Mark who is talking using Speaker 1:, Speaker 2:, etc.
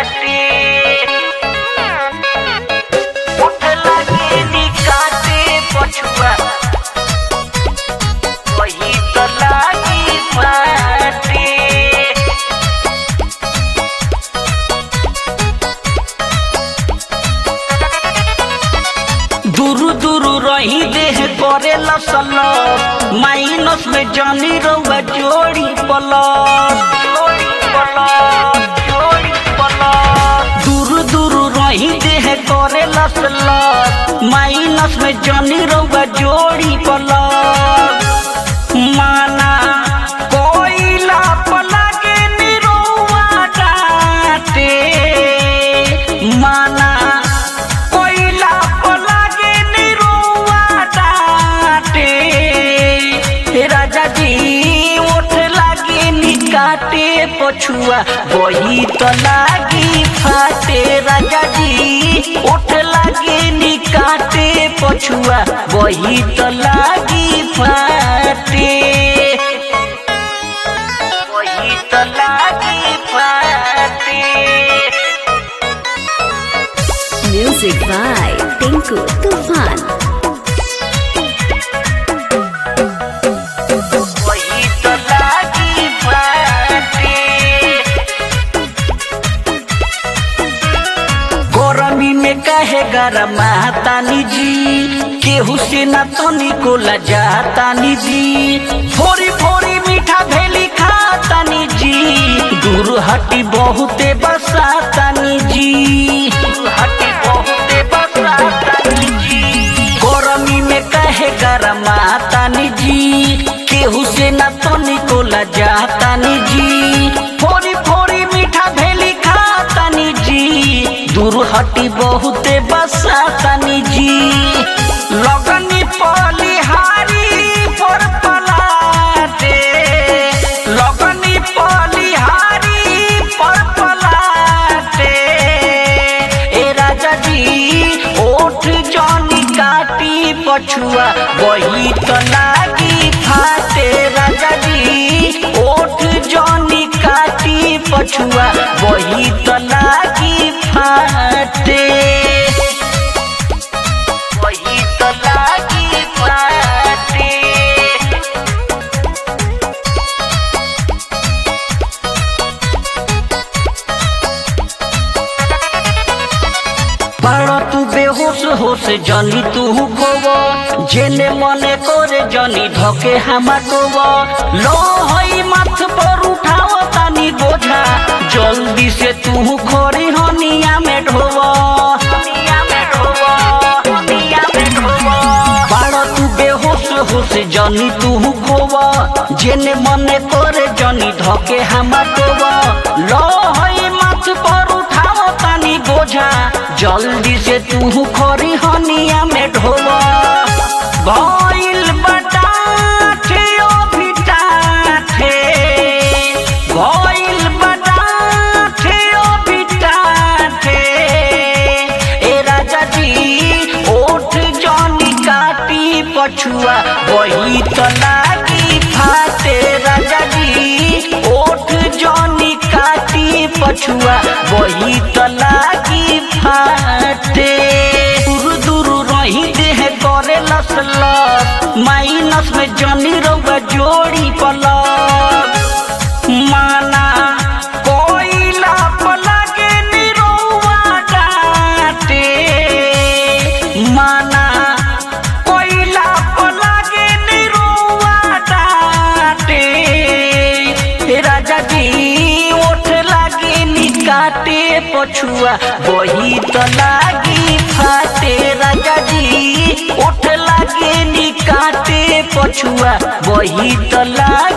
Speaker 1: फाटे उठ लागे निकाटे पछुआ वही तो लागी फाटे। दूर दूर रही देह करे लसल माइनस में जानी रउआ जोड़ी पलस दूर दूर रही देह करे लसल माइनस में जानी रउआ जोड़ी पलस माना कोइला पलागे निरौआ डाटे माना काटे पछुआ वही तो लागी फाटे राजा जी उठ लागे निकाटे पछुआ वही तो लागी फाटे वही तो लागी फाटे।
Speaker 2: Music by Tinku Tufan।
Speaker 1: कहे गरमातानी जी केहू से ना तनी को लजातानी जी फोरी फोरी मीठा भेली खातानी जी दूर हटी बहुते बसातानी जी हटी बहुते बसातानी जी गरमी में कहे गरमातानी जी केहू से ना तनी को लजातानी जी फोरी फोरी मीठा भेली खातानी जी दूर हटी बहुते बसातानी जी लगनी पलिहारी पर पलाटे लगनी पलिहारी पर पलाटे ए राजा जी ओठ जानी काटी पछुआ वही तो लागी फाटे राजा जी ओठ जानी काटी पछुआ वही तो लागी फाटे वही तो लागी फाटे। बड़ा तू बेहोश होश जानी तू खोब जेने मने करे जानी धके हमाटोब लो हई माथ पर उठाओ तानी बोझा जल्दी से तू खोरी हनिया में ढोब बड़ा तू बेहोश होश जानी तू खोब जेने मने करे जानी धके हमाटोब लो हई माथ पर उठाओ तानी बोझा जल्दी से तू खोरी हनिया में ढोब भइल बटाठे ओ भिटाठे भइल बटाठे ओ भिटाठे ए राजा जी ओठ जानी काटी पछुआ वही तो लागी फाटे राजा जी ओठ जानी काटी पछुआ वही तो लागी फाटे दूर दूर रही देह करे लसल माइनस में जानी रउआ जोड़ी पलस माना कोइला पलागे निरौआ डाटे माना कोइला पलागे निरौआ डाटे राजा जी ओठ लागे निकाटे पछुआ वही तो लागी फाटे राजा जी ओठ लागे निकाटे पछुआ वही तो लागी